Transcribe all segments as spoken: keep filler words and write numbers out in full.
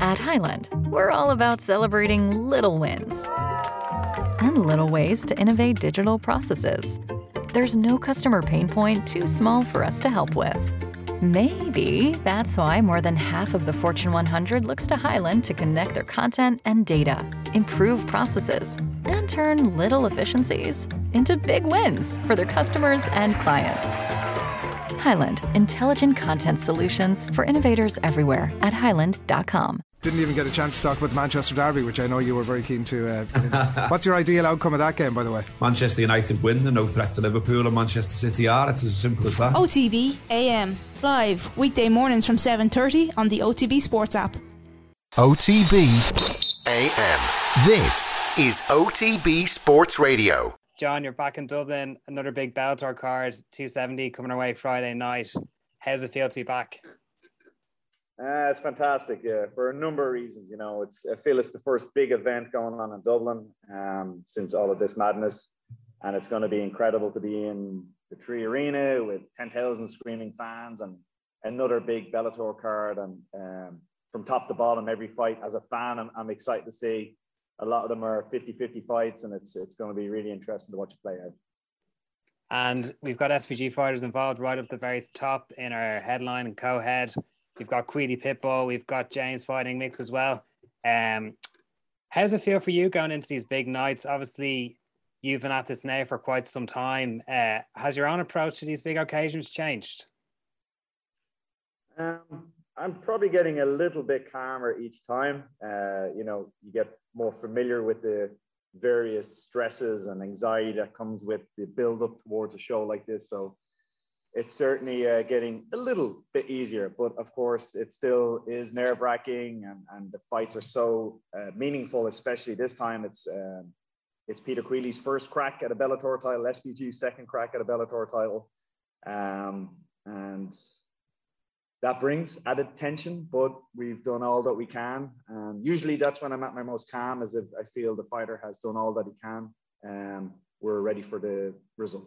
At Highland, we're all about celebrating little wins and little ways to innovate digital processes. There's no customer pain point too small for us to help with. Maybe that's why more than half of the Fortune one hundred looks to Highland to connect their content and data, improve processes, and turn little efficiencies into big wins for their customers and clients. Highland, intelligent content solutions for innovators everywhere at highland dot com. Didn't even get a chance to talk about the Manchester Derby, which I know you were very keen to uh, get into. What's your ideal outcome of that game, by the way? Manchester United win, the no threat to Liverpool, and Manchester City are. It's as simple as that. O T B A M, live weekday mornings from seven thirty on the O T B Sports app. O T B A M. This is O T B Sports Radio. John, you're back in Dublin. Another big Bellator card, two seventy coming away Friday night. How's it feel to be back? Uh, it's fantastic, yeah, for a number of reasons. You know, it's I feel it's the first big event going on in Dublin um, since all of this madness, and it's going to be incredible to be in the Tree Arena with ten thousand screaming fans and another big Bellator card. And um, from top to bottom, every fight, as a fan, I'm, I'm excited to see. A lot of them are fifty-fifty fights, and it's it's going to be really interesting to watch it play out. And we've got S P G fighters involved right up the very top in our headline and co-head. We've got Queedy Pitbull, we've got James fighting mix as well. Um, how does it feel for you going into these big nights? Obviously, you've been at this now for quite some time. Uh, has your own approach to these big occasions changed? Um, I'm probably getting a little bit calmer each time. Uh, you know, you get more familiar with the various stresses and anxiety that comes with the build-up towards a show like this. So it's certainly uh, getting a little bit easier, but of course it still is nerve-wracking, and, and the fights are so uh, meaningful, especially this time. It's um, it's Peter Quealy's first crack at a Bellator title, S P G's second crack at a Bellator title. Um, and that brings added tension, but we've done all that we can. Um, usually that's when I'm at my most calm, as if I feel the fighter has done all that he can. Um, we're ready for the result.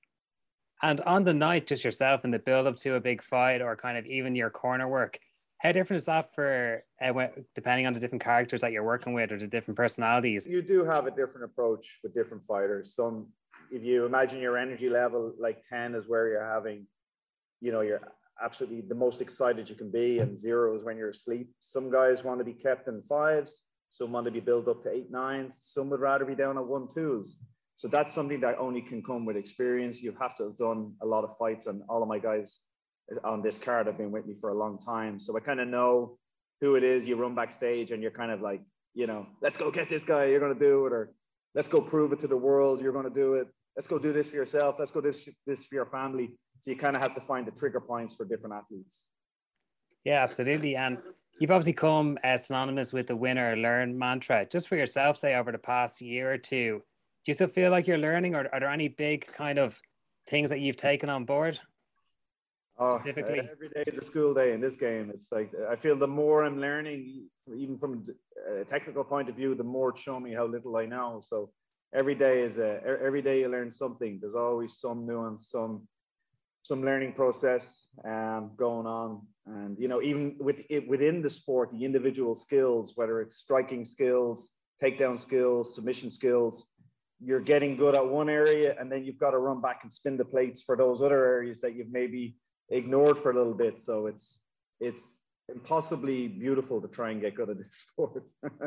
And on the night, just yourself in the build-up to a big fight, or kind of even your corner work, how different is that for, uh, depending on the different characters that you're working with or the different personalities? You do have a different approach with different fighters. Some, if you imagine your energy level, like ten is where you're having, you know, you're absolutely the most excited you can be, and zero is when you're asleep. Some guys want to be kept in fives, some want to be built up to eight nines, some would rather be down at one twos. So that's something that only can come with experience. You have to have done a lot of fights, and all of my guys on this card have been with me for a long time. So I kind of know who it is. You run backstage and you're kind of like, you know, let's go get this guy, you're going to do it, or let's go prove it to the world, you're going to do it. Let's go do this for yourself. Let's go this, this for your family. So you kind of have to find the trigger points for different athletes. Yeah, absolutely. And you've obviously come uh, synonymous with the winner learn mantra. Just for yourself, say over the past year or two, do you still feel like you're learning, or are there any big kind of things that you've taken on board? Specifically, oh, every day is a school day in this game. It's like, I feel the more I'm learning, even from a technical point of view, the more it's shown me how little I know. So every day is a, every day you learn something. There's always some nuance, some some learning process um, going on. And, you know, even with it, within the sport, the individual skills, whether it's striking skills, takedown skills, submission skills, you're getting good at one area, and then you've got to run back and spin the plates for those other areas that you've maybe ignored for a little bit. So it's it's impossibly beautiful to try and get good at this sport.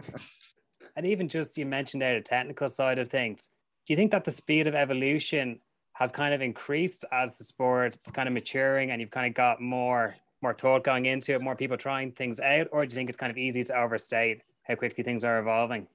And even just, you mentioned there the technical side of things. Do you think that the speed of evolution has kind of increased as the sport's kind of maturing, and you've kind of got more more thought going into it, more people trying things out, or do you think it's kind of easy to overstate how quickly things are evolving?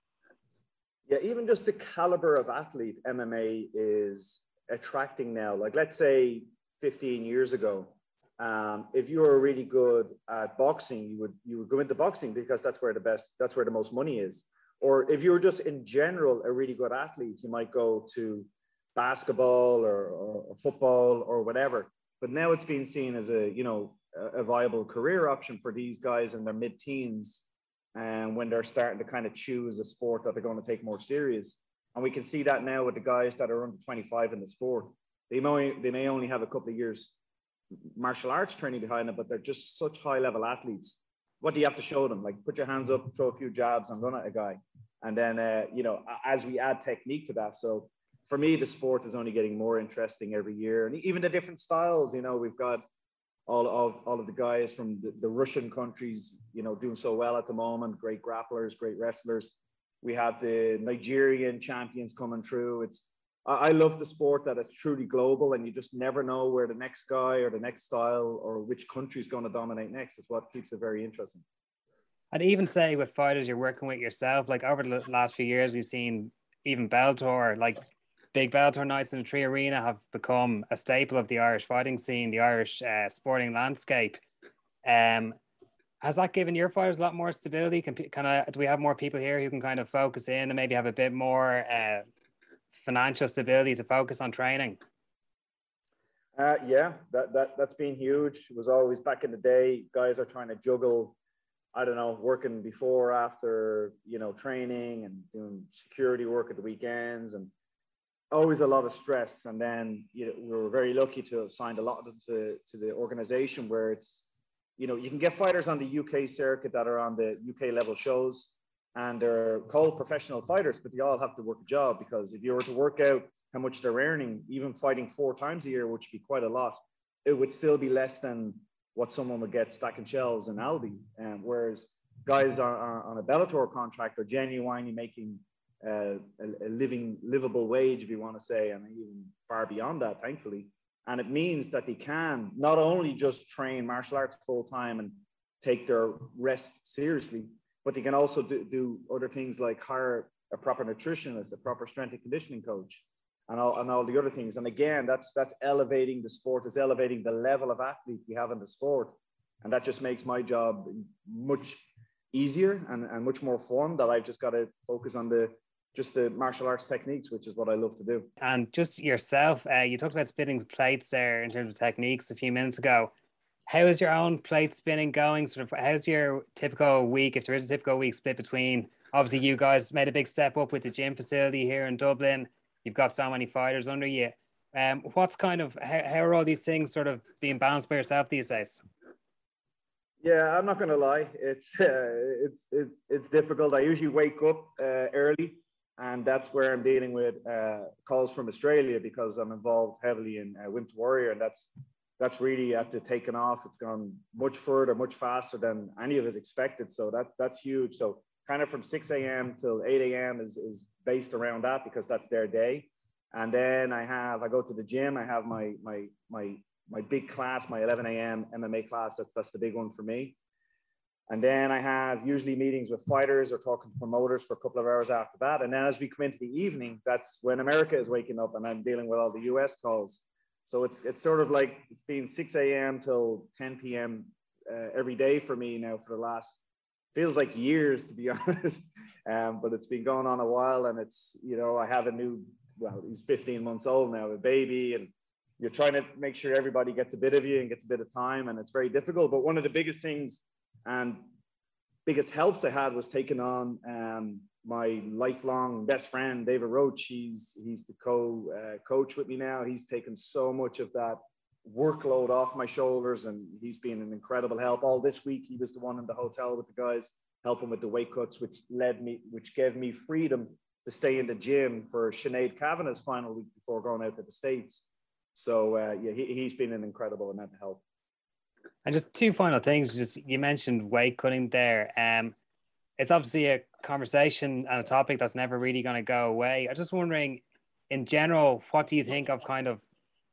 Yeah, even just the caliber of athlete M M A is attracting now. Like, let's say fifteen years ago, um, if you were really good at boxing, you would you would go into boxing because that's where the best, that's where the most money is. Or if you were just in general a really good athlete, you might go to basketball or, or, or football or whatever. But now it's being seen as a, you know, a viable career option for these guys in their mid-teens, and when they're starting to kind of choose a sport that they're going to take more serious. And we can see that now with the guys that are under twenty-five in the sport. They may, they may only have a couple of years martial arts training behind them, but they're just such high level athletes what do you have to show them? Like, put your hands up, throw a few jabs, and run at a guy. And then, uh, you know, as we add technique to that. So for me, the sport is only getting more interesting every year. And even the different styles, you know, we've got all of, all of the guys from the, the Russian countries, you know, doing so well at the moment. Great grapplers, great wrestlers. We have the Nigerian champions coming through. It's, I love the sport that it's truly global, and you just never know where the next guy or the next style or which country is going to dominate next. It's what keeps it very interesting. I'd even say with fighters you're working with yourself, like over the last few years, we've seen even Bellator, like big Bellator nights in the Tree Arena have become a staple of the Irish fighting scene, the Irish uh, sporting landscape. Um, has that given your fighters a lot more stability? Can, can I, do we have more people here who can kind of focus in and maybe have a bit more uh, financial stability to focus on training? Uh, yeah, that, that, that's been huge. It was always back in the day, guys are trying to juggle, I don't know, working before, after, you know, training and doing security work at the weekends, and always a lot of stress. And then, you know, we were very lucky to have signed a lot of them to, to the organization where it's, you know, you can get fighters on the U K circuit that are on the U K level shows, and they're called professional fighters, but they all have to work a job, because if you were to work out how much they're earning, even fighting four times a year, which would be quite a lot, it would still be less than what someone would get stacking shelves in Aldi. Um, whereas guys on, on a Bellator contract are genuinely making uh, a, a living, livable wage, if you want to say, and even far beyond that, thankfully. And it means that they can not only just train martial arts full time and take their rest seriously, but they can also do, do other things like hire a proper nutritionist, a proper strength and conditioning coach, and all, and all the other things. And again, that's that's elevating the sport, is elevating the level of athlete we have in the sport. And that just makes my job much easier and, and much more fun, that I've just got to focus on the just the martial arts techniques, which is what I love to do. And just yourself, uh, you talked about spinning plates there in terms of techniques a few minutes ago. How is your own plate spinning going? Sort of, how's your typical week, if there is a typical week, split between, obviously you guys made a big step up with the gym facility here in Dublin. You've got so many fighters under you. Um, what's kind of, how, how are all these things sort of being balanced by yourself these days? Yeah, I'm not going to lie. It's, uh, it's, it's, it's difficult. I usually wake up uh, early, and that's where I'm dealing with uh, calls from Australia, because I'm involved heavily in uh, Winter Warrior, and that's, that's really at the taken off. It's gone much further, much faster than any of us expected. So that, that's huge. So kind of from six a.m. till eight a.m. is, is based around that, because that's their day. And then I have, I go to the gym, I have my, my, my, my big class, my eleven a.m. M M A class. That's, that's the big one for me. And then I have usually meetings with fighters or talking to promoters for a couple of hours after that. And then as we come into the evening, that's when America is waking up, and I'm dealing with all the U S calls. So it's, it's sort of like, it's been six a.m. till ten p.m. Uh, every day for me now for the last, feels like years, to be honest. Um, but it's been going on a while, and it's, you know, I have a new, well, he's fifteen months old now, a baby, and you're trying to make sure everybody gets a bit of you and gets a bit of time, and it's very difficult. But one of the biggest things and biggest helps I had was taking on um, my lifelong best friend, David Roach. He's, he's the co uh, coach with me now. He's taken so much of that workload off my shoulders, and he's been an incredible help. All this week, he was the one in the hotel with the guys, helping with the weight cuts, which led me, which gave me freedom to stay in the gym for Sinead Kavanagh's final week before going out to the States. So uh, yeah, he, he's been an incredible amount of help. And just two final things. Just, you mentioned weight cutting there. Um, it's obviously a conversation and a topic that's never really going to go away. I'm just wondering, in general, what do you think of kind of,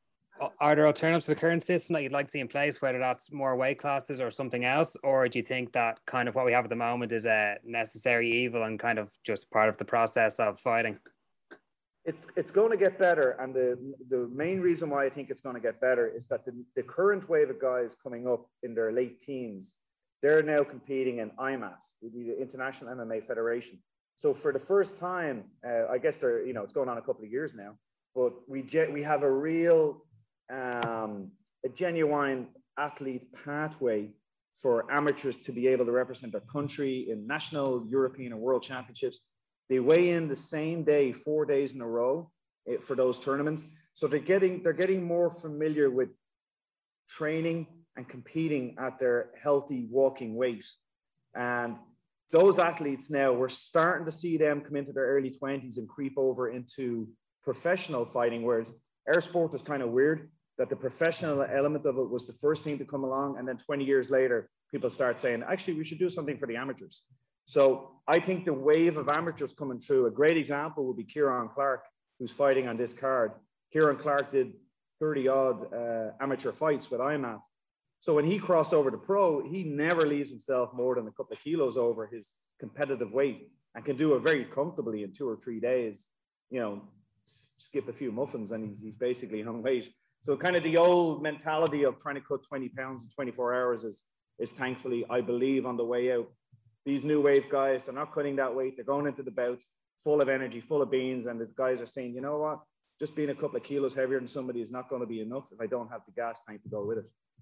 are there alternatives to the current system that you'd like to see in place, whether that's more weight classes or something else? Or do you think that kind of what we have at the moment is a necessary evil and kind of just part of the process of fighting? It's, it's going to get better. And the, the main reason why I think it's going to get better is that the, the current wave of guys coming up in their late teens, they're now competing in I M A F, the International M M A Federation. So for the first time, uh, I guess they're, you know, it's going on a couple of years now, but we, ge- we have a real, um, a genuine athlete pathway for amateurs to be able to represent their country in national, European, and world championships. They weigh in the same day, four days in a row uh, for those tournaments. So they're getting, they're getting more familiar with training and competing at their healthy walking weight. And those athletes now, we're starting to see them come into their early twenties and creep over into professional fighting, whereas our sport is kind of weird, that the professional element of it was the first thing to come along. And then twenty years later, people start saying, actually, we should do something for the amateurs. So I think the wave of amateurs coming through, a great example would be Kieran Clark, who's fighting on this card. Kieran Clark did thirty odd uh, amateur fights with I M A F. So when he crossed over to pro, he never leaves himself more than a couple of kilos over his competitive weight and can do it very comfortably in two or three days, you know, skip a few muffins and he's, he's basically on weight. So kind of the old mentality of trying to cut twenty pounds in twenty-four hours is, is thankfully, I believe, on the way out. These new wave guys are not cutting that weight. They're going into the bouts full of energy, full of beans. And the guys are saying, you know what, just being a couple of kilos heavier than somebody is not going to be enough if I don't have the gas tank to go with it.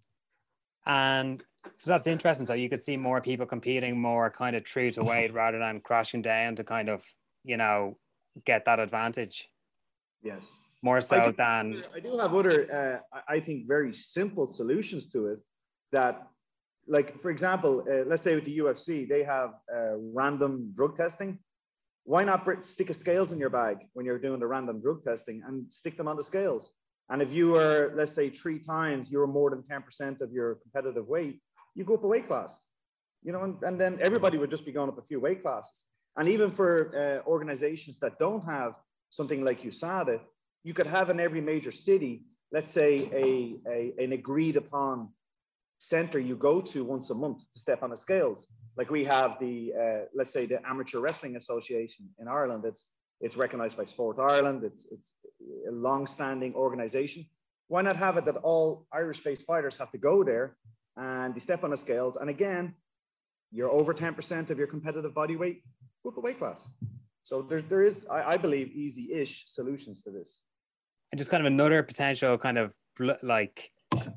And so that's interesting. So you could see more people competing more kind of true to weight rather than crashing down to kind of, you know, get that advantage. Yes. More so I do, than... I do have other, uh, I think, very simple solutions to it that, like, for example, uh, let's say with the U F C, they have uh, random drug testing. Why not stick a scales in your bag when you're doing the random drug testing and stick them on the scales? And if you were, let's say, three times, you were more than ten percent of your competitive weight, you go up a weight class, you know, and, and then everybody would just be going up a few weight classes. And even for uh, organizations that don't have something like U S A D A, you could have in every major city, let's say, a, a, an agreed upon center you go to once a month to step on the scales. Like we have the, uh, let's say, the Amateur Wrestling Association in Ireland. It's It's recognized by Sport Ireland. It's, it's a long-standing organization. Why not have it that all Irish-based fighters have to go there and they step on the scales? And again, you're over ten percent of your competitive body weight, go up a weight class. So there, there is, I, I believe, easy-ish solutions to this. And just kind of another potential kind of bl- like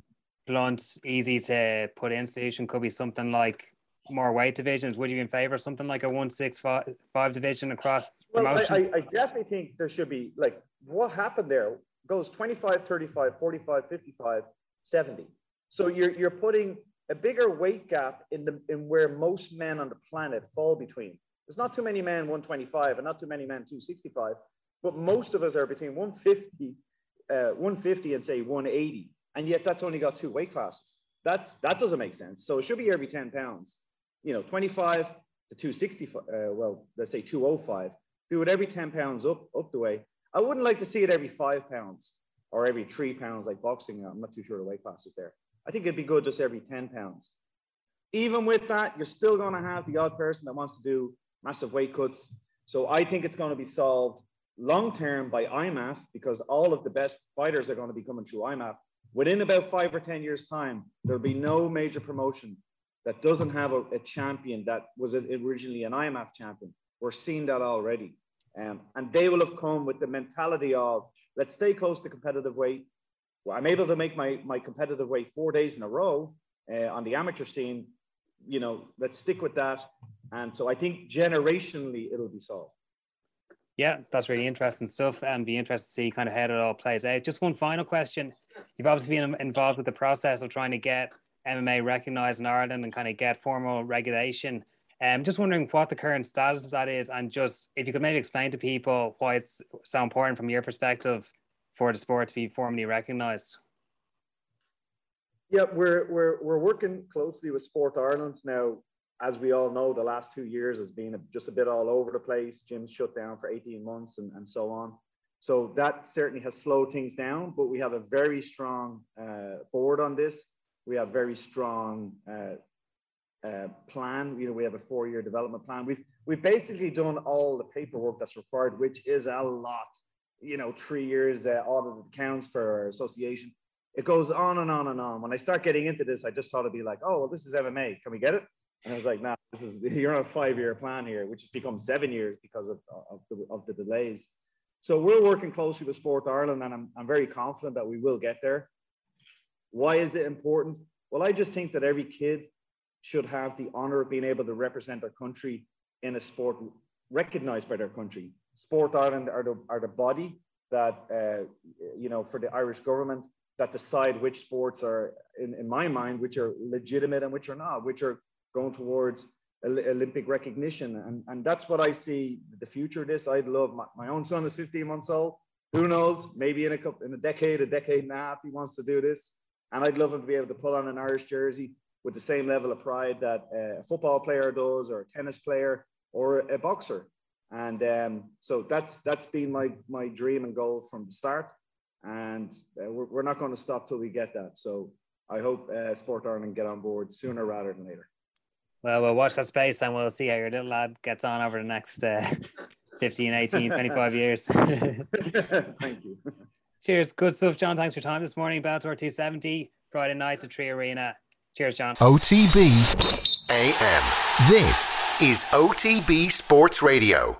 blunt, easy to put in solution could be something like more weight divisions. Would you in favor of something like a one six five, five division across well, promotions? I, I definitely think there should be, like, what happened there goes twenty-five, thirty-five, forty-five, fifty-five, seventy. So you're you're putting a bigger weight gap in the in where most men on the planet fall between. There's not too many men one twenty-five and not too many men two sixty-five, but most of us are between one fifty, uh, one fifty and say one eighty, and yet that's only got two weight classes. That's that doesn't make sense. So it should be every ten pounds. You know, twenty-five to two sixty-five, uh, well, let's say two oh five, do it every ten pounds up, up the way. I wouldn't like to see it every five pounds or every three pounds like boxing. I'm not too sure the weight class is there. I think it'd be good just every ten pounds. Even with that, you're still going to have the odd person that wants to do massive weight cuts. So I think it's going to be solved long-term by I M A F, because all of the best fighters are going to be coming through I M A F. Within about five or ten years' time, there'll be no major promotion that doesn't have a, a champion that was originally an I M A F champion. We're seeing that already. Um, and they will have come with the mentality of, let's stay close to competitive weight. Well, I'm able to make my, my competitive weight four days in a row uh, on the amateur scene. You know, let's stick with that. And so I think generationally it'll be solved. Yeah, that's really interesting stuff, and be interested to see kind of how it all plays out. Just one final question. You've obviously been involved with the process of trying to get M M A recognized in Ireland and kind of get formal regulation. I'm um, just wondering what the current status of that is, and just if you could maybe explain to people why it's so important from your perspective for the sport to be formally recognized. Yeah, we're, we're, we're working closely with Sport Ireland now. As we all know, the last two years has been a, just a bit all over the place. Gyms shut down for eighteen months and, and so on. So that certainly has slowed things down, but we have a very strong uh, board on this. We have very strong uh, uh, plan. You know, we have a four-year development plan. We've we've basically done all the paperwork that's required, which is a lot. You know, three years uh, audited accounts for our association. It goes on and on and on. When I start getting into this, I just thought it'd be like, oh, well, this is M M A. Can we get it? And I was like, nah, this is you're on a five-year plan here, which has become seven years because of of the, of the delays. So we're working closely with Sport Ireland, and I'm I'm very confident that we will get there. Why is it important? Well, I just think that every kid should have the honor of being able to represent their country in a sport recognized by their country. Sport Ireland are the, are the body that, uh, you know, for the Irish government that decide which sports are, in, in my mind, which are legitimate and which are not, which are going towards Olympic recognition. And, and that's what I see the future of this. I'd love, my, my own son is fifteen months old. Who knows? Maybe in a couple, in a decade, a decade and a half, he wants to do this. And I'd love him to be able to put on an Irish jersey with the same level of pride that a football player does, or a tennis player, or a boxer. And um, so that's that's been my my dream and goal from the start. And uh, we're, we're not going to stop till we get that. So I hope uh, Sport Ireland get on board sooner rather than later. Well, we'll watch that space and we'll see how your little lad gets on over the next uh, fifteen, eighteen, twenty-five years. Thank you. Cheers. Good stuff, John. Thanks for your time this morning. Bellator two seventy, Friday night, the Tree Arena. Cheers, John. O T B A M. This is O T B Sports Radio.